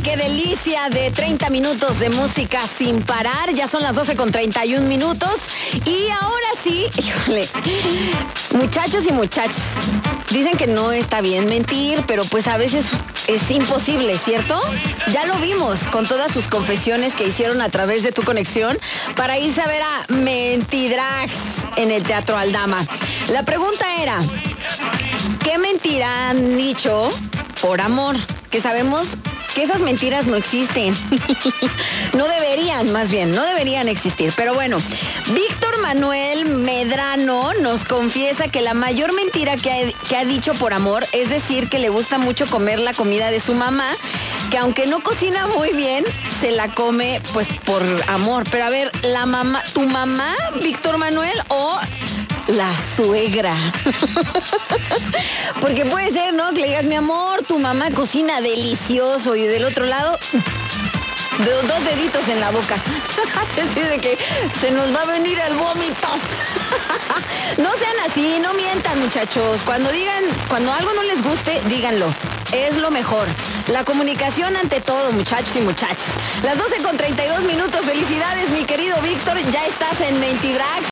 qué delicia de 30 minutos de música sin parar. Ya son las 12:31. Y ahora sí, híjole, muchachos y muchachas, dicen que no está bien mentir, pero pues a veces es imposible, ¿cierto? Ya lo vimos con todas sus confesiones que hicieron a través de Tu Conexión para irse a ver a Mentidrags en el Teatro Aldama. La pregunta era, ¿qué mentira han dicho por amor? Que sabemos que esas mentiras no existen. No deberían existir. Pero bueno, Víctor Manuel Medrano nos confiesa que la mayor mentira que ha dicho por amor es decir que le gusta mucho comer la comida de su mamá, que aunque no cocina muy bien, se la come pues por amor. Pero a ver, ¿tu mamá, Víctor Manuel, o la suegra? Porque puede ser, ¿no? Que le digas, mi amor, tu mamá cocina delicioso, y del otro lado, dos deditos en la boca. Así de que se nos va a venir el vómito. No sean así, no mientan, muchachos. Cuando algo no les guste, díganlo. Es lo mejor. La comunicación ante todo, muchachos y muchachas. Las 12:32. Felicidades, mi querido Víctor. Ya estás en Mentidrags.